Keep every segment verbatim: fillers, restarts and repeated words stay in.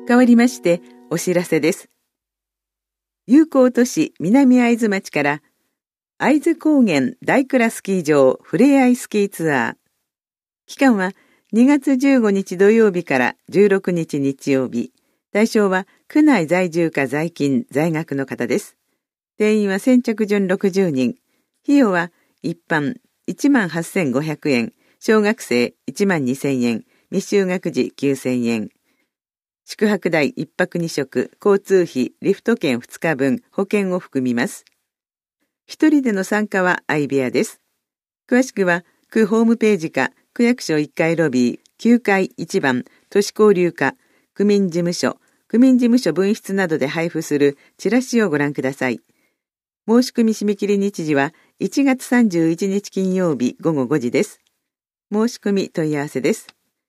代わりましてお知らせです。友好都市南会津町から会津高原大倉スキー場フレアイスキーツアー。期間はにがつじゅうごにち土曜日からじゅうろくにち日曜日。対象は区内在住か在勤在学の方です。定員は先着順ろくじゅうにん。費用は一般いちまんはっせんごひゃくえん、小学生いちまんにせんえん、未就学児きゅうせんえん。宿泊代いっぱくにしょく、交通費、リフト券ふつかぶん、保険を含みます。一人での参加は相部屋です。詳しくは区ホームページか区役所いっかいロビーきゅうかいいちばん都市交流課区民事務所区民事務所分室などで配布するチラシをご覧ください。申し込み締め切り日時はいちがつさんじゅういちにち金曜日ごごごじです。申し込み問い合わせです。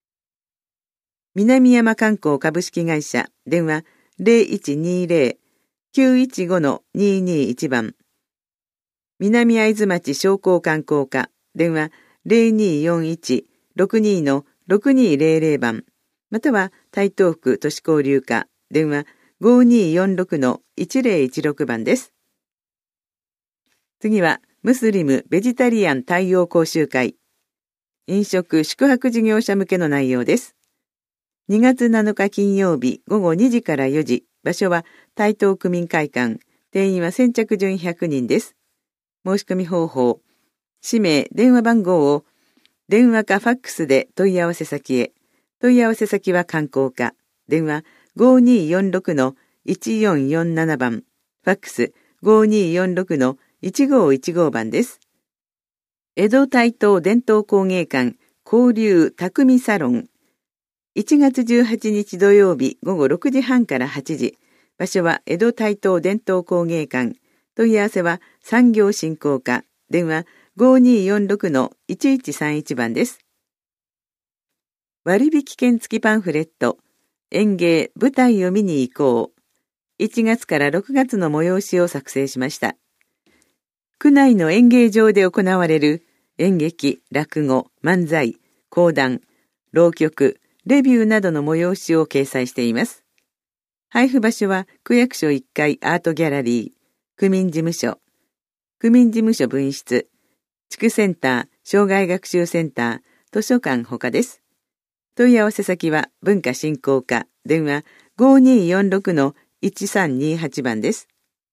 南山観光株式会社電話 ゼロいちにゼロ きゅういちご ににいち 番南会津町商工観光課電話 ゼロによんいち ろくに ろくにゼロゼロ 番または台東区都市交流課電話 ごによんろく いちゼロいちろく 番です。次はムスリムベジタリアン対応講習会飲食宿泊事業者向けの内容です。にがつなのか金曜日ごごにじからよじ、場所は台東区民会館、定員は先着順ひゃくにんです。申し込み方法、氏名、電話番号を電話かファックスで問い合わせ先へ。問い合わせ先は観光課、電話 ごによんろく いちよんよんなな 番、ファックス ごによんろく いちごいちご 番です。江戸台東伝統工芸館交流匠サロン、いちがつじゅうはちにち土曜日ごごろくじはんからはちじ。場所は江戸台東伝統工芸館。問い合わせは産業振興課。電話 ごによんろく いちいちさんいち 番です。割引券付きパンフレット。演芸舞台を見に行こう。いちがつからろくがつの催しを作成しました。区内の演芸場で行われる演劇、落語、漫才、講談、浪曲、レビューなどの催しを掲載しています。配布場所は区役所いっかいアートギャラリー、区民事務所、区民事務所分室、地区センター、障害学習センター、図書館ほかです。問い合わせ先は文化振興課、電話 ごによんろく いちさんにはち 番です。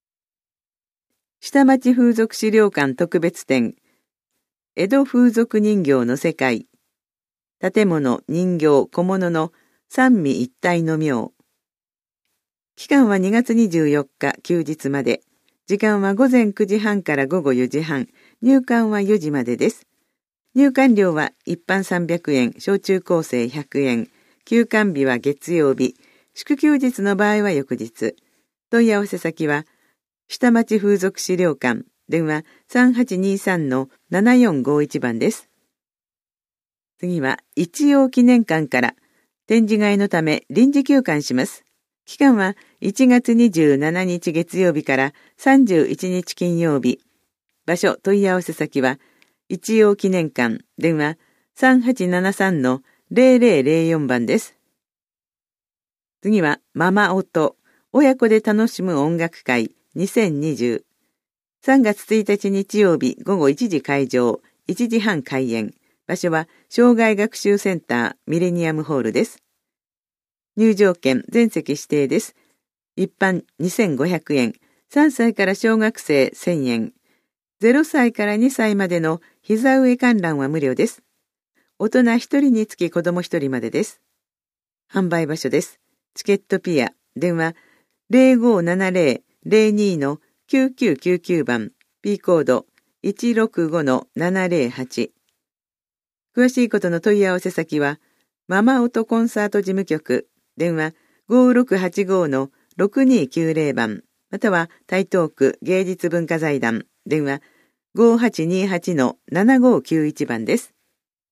下町風俗資料館特別展、江戸風俗人形の世界、建物、人形、小物の三位一体の妙。期間はにがつにじゅうよっか休日まで。時間はごぜんくじはんからごごよじはん。入館はよじまでです。入館料は一般さんびゃくえん、小中高生ひゃくえん。休館日は月曜日。祝休日の場合は翌日。問い合わせ先は下町風俗資料館。電話 さんはちにさん ななよんごいち 番です。次は一応記念館から展示会のため臨時休館します。期間はいちがつにじゅうしちにち月曜日からさんじゅういちにち金曜日。場所問い合わせ先は一応記念館電話 さんはちななさん ゼロゼロゼロよん 番です。次はママ音親子で楽しむ音楽会にせんにじゅう。さんがつついたち日曜日ごごいちじ会場、いちじはん開演。場所は障害学習センターミレニアムホールです。入場券全席指定です。一般にせんごひゃくえん、さんさいから小学生せんえん、ゼロさいからにさいまでの膝上観覧は無料です。大人ひとりにつき子供ひとりまでです。販売場所です。チケットピア、電話 ゼロごななゼロ ゼロに きゅうきゅうきゅうきゅう 番、P コード いちろくごのななゼロはち。詳しいことの問い合わせ先は、ママ音コンサート事務局、電話 ごろくはちごのろくにきゅうゼロ 番、または台東区芸術文化財団、電話 ごはちにはちのななごきゅういち 番です。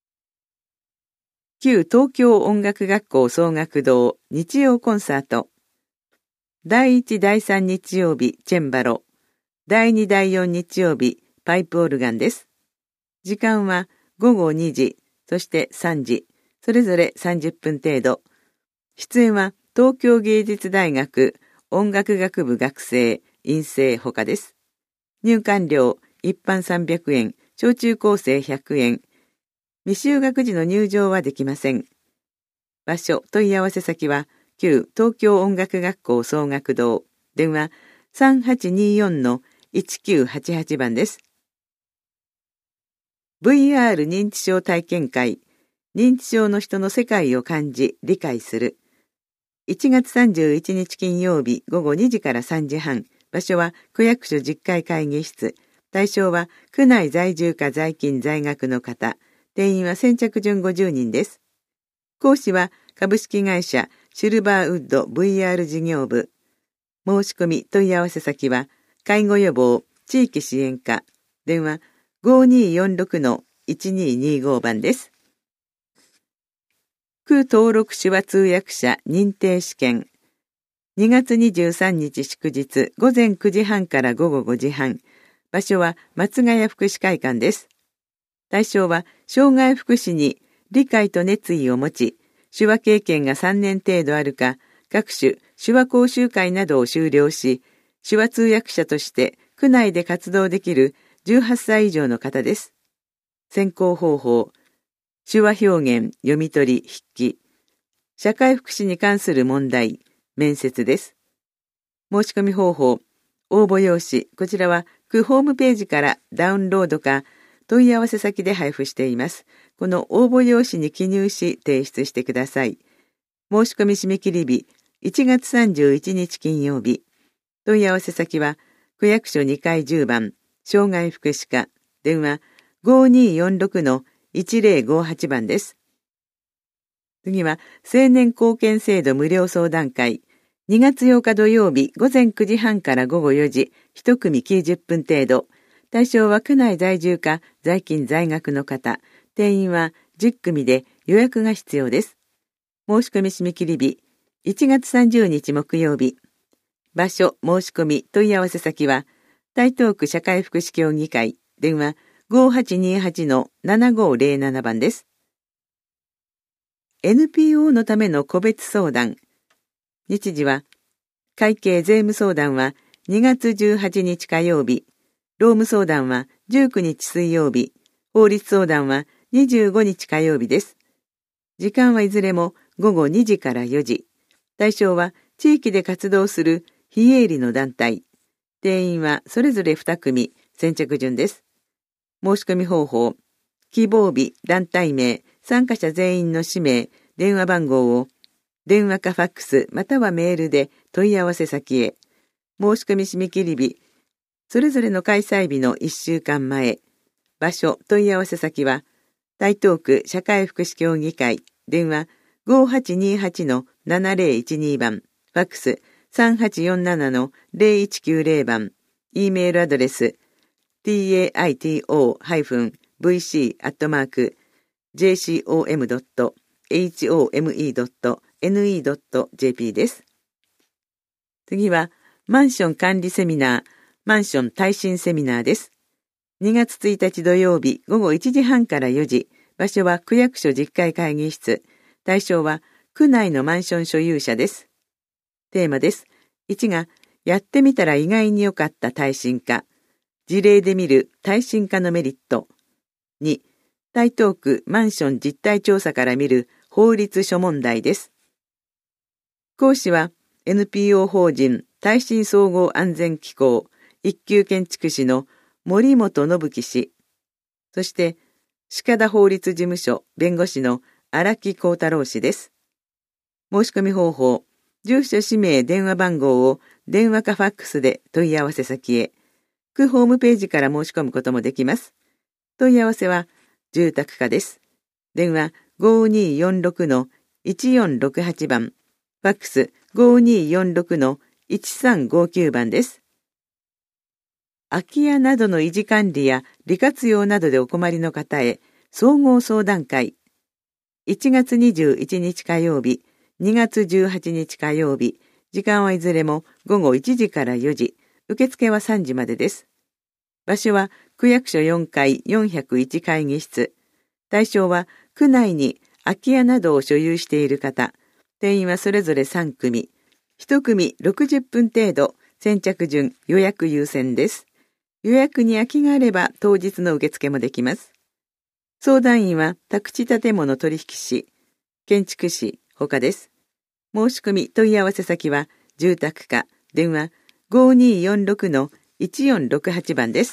旧東京音楽学校総楽堂日曜コンサート。だいいちだいさん日曜日チェンバロ、だいにだいよん日曜日パイプオルガンです。時間はごごにじ、そしてさんじ、それぞれさんじゅっぷん程度。出演は東京芸術大学音楽学部学生、院生ほかです。入館料、一般さんびゃくえん、小中高生ひゃくえん。未就学時の入場はできません。場所、問い合わせ先は、旧東京音楽学校総学堂、電話 さんはちによんのいちきゅうはちはち 番です。ブイアール 認知症体験会、認知症の人の世界を感じ、理解する。いちがつさんじゅういちにち金曜日ごごにじからさんじはん、場所は区役所じゅっかい会議室、対象は区内在住か在勤在学の方、定員は先着順ごじゅうにんです。講師は株式会社シルバーウッド ブイアール 事業部。申し込み問い合わせ先は介護予防地域支援課、電話 ごにーよんろくのいちにーにーご 番です。区登録手話通訳者認定試験。にがつにじゅうさんにち祝日ごぜんくじはんからごごごじはん。場所は松ヶ谷福祉会館です。対象は障害福祉に理解と熱意を持ち、手話経験がさんねん程度あるか、各種手話講習会などを修了し、手話通訳者として区内で活動できるじゅうはっさい以上の方です。選考方法、手話表現、読み取り、筆記、社会福祉に関する問題、面接です。申し込み方法、応募用紙、こちらは区ホームページからダウンロードか問い合わせ先で配布しています。この応募用紙に記入し提出してください。申し込み締め切り日、いちがつさんじゅういちにち金曜日。問い合わせ先は区役所にかいじゅうばん、障害福祉課、電話 ごにーよんろくのいちぜろごはち 番です。次は青年貢献制度無料相談会。にがつようか土曜日ごぜんくじはんからごごよじ、いち組きゅうじゅっぷん程度。対象は区内在住か在勤在学の方。定員はじゅっ組で予約が必要です。申し込み締め切り日、いちがつさんじゅうにち木曜日。場所、申し込み、問い合わせ先は、台東区社会福祉協議会、電話 ごはちにはちのななごぜろなな 番です。エヌピーオー のための個別相談。日時は、会計税務相談はにがつじゅうはちにち火曜日、労務相談はじゅうくにち水曜日、法律相談はにじゅうごにち火曜日です。時間はいずれもごごにじからよじ。対象は地域で活動する非営利の団体。定員はそれぞれに組、先着順です。申し込み方法、希望日、団体名、参加者全員の氏名、電話番号を電話かファックスまたはメールで問い合わせ先へ。申し込み締め切り日、それぞれの開催日のいっしゅうかんまえ。場所、問い合わせ先は、台東区社会福祉協議会、電話 ごはちにはちのななぜろいちに 番、ファックス さんはちよんななのぜろいちきゅうぜろ 番、E メールアドレス タイト ブイシー アットマーク ジェイシーオーエム ドット ホメ ドット ネット ジェーピー です。次は、マンション管理セミナー、マンション耐震セミナーです。にがつついたち土曜日ごごいちじはんからよじ、場所は区役所じゅっかい会議室、対象は区内のマンション所有者です。テーマです。いちが、やってみたら意外に良かった耐震化。事例で見る耐震化のメリット。に、台東区マンション実態調査から見る法律諸問題です。講師は エヌピーオー 法人耐震総合安全機構一級建築士の森本信樹氏、そして鹿田法律事務所弁護士の荒木幸太郎氏です。申し込み方法、住所氏名電話番号を電話かファックスで問い合わせ先へ、区ホームページから申し込むこともできます。問い合わせは住宅課です。電話 ごにーよんろくのいちよんろくはち 番、ファックス ごにーよんろくのいちさんごきゅう 番です。空き家などの維持管理や利活用などでお困りの方へ総合相談会。いちがつにじゅういちにち火曜日、にがつじゅうはちにち火曜日、時間はいずれもごごいちじからよじ、受付はさんじまでです。場所は区役所よんかいよんひゃくいち会議室。対象は区内に空き家などを所有している方。 定員はそれぞれさん組。いち組ろくじゅっぷん程度、先着順予約優先です。予約に空きがあれば当日の受付もできます。相談員は宅地建物取引士、建築士、他です。申し込み問い合わせ先は住宅課、電話 ごにーよんろくのいちよんろくはち 番です。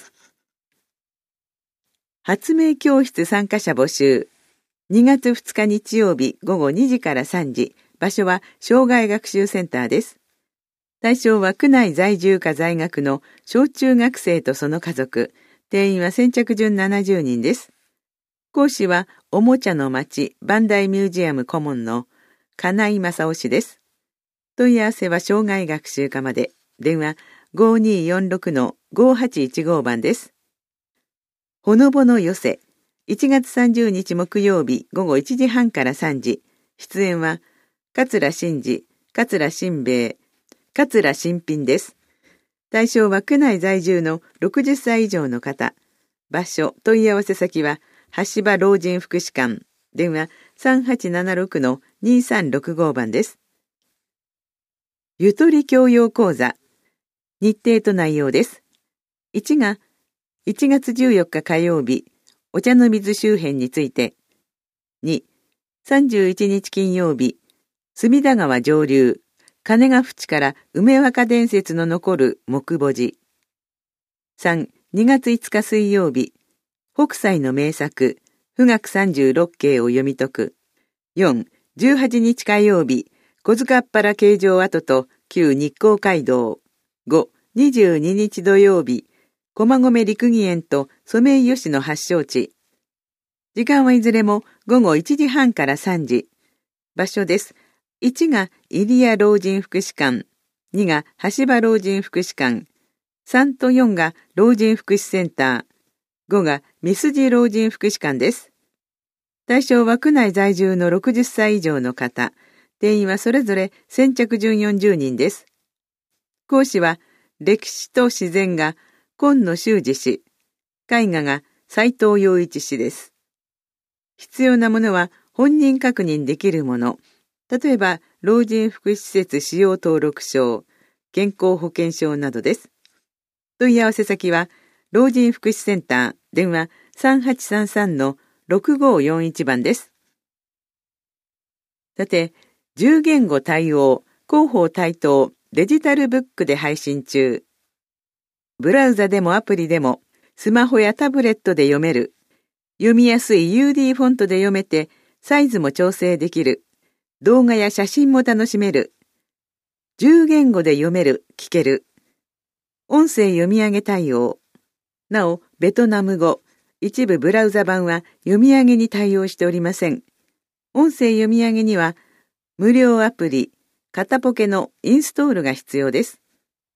発明教室参加者募集。にがつふつか日曜日午後にじからさんじ、場所は障害学習センターです。対象は区内在住か在学の小中学生とその家族、定員は先着順ななじゅうにんです。講師はおもちゃの町バンダイミュージアム顧問の金井正夫氏です。問い合わせは障害学習課まで、電話 ごにーよんろくのごはちいちご 番です。ほのぼの寄せ、いちがつさんじゅうにち木曜日午後いちじはんからさんじ、出演は桂真治、桂新兵衛、桂新品です。対象は区内在住のろくじゅっさい以上の方。場所、問い合わせ先は橋場老人福祉館、電話 さんはちななろくのにさんろくご 番です。ゆとり教養講座。日程と内容です。いちがいちがつじゅうよっか火曜日、お茶の水周辺について。に、さんじゅういちにち金曜日、隅田川上流、金ヶ淵から梅若伝説の残る木墓寺。さん、にがついつか水曜日、北斎の名作、富岳三十六景を読み解く。よん、じゅうはちにち火曜日、小塚っ原形状跡と旧日光街道。ご、にじゅうににち土曜日、駒込陸義園とソメイヨシノ発祥地。時間はいずれも午後いちじはんからさんじ。場所です。いちが入谷老人福祉館、にが橋場老人福祉館、さんとよんが老人福祉センター、ごが三筋老人福祉館です。対象は区内在住のろくじゅっさい以上の方、定員はそれぞれ先着順よんじゅうにんです。講師は歴史と自然が今野修二氏、絵画が斉藤洋一氏です。必要なものは本人確認できるもの、例えば老人福祉施設使用登録証、健康保険証などです。問い合わせ先は老人福祉センター、電話 さんはちさんさんのろくごよんいち 番です。さて、じゅう言語対応、広報対等、デジタルブックで配信中。ブラウザでもアプリでも、スマホやタブレットで読める。読みやすい ユーディー フォントで読めて、サイズも調整できる。動画や写真も楽しめる。じゅう言語で読める、聞ける。音声読み上げ対応。なお、ベトナム語、一部ブラウザ版は読み上げに対応しておりません。音声読み上げには、無料アプリ、カタポケのインストールが必要です。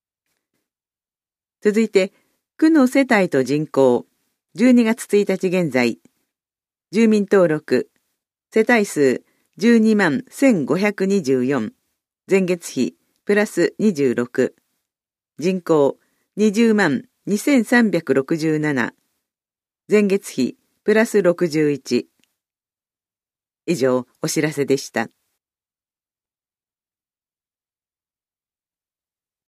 続いて、区の世帯と人口、じゅうにがつついたち現在、住民登録、世帯数じゅうにまんせんごひゃくにじゅうよん、前月比プラスにじゅうろく、人口にじゅうまんにせんさんびゃくろくじゅうなな、前月比プラスろくじゅういち。以上、お知らせでした。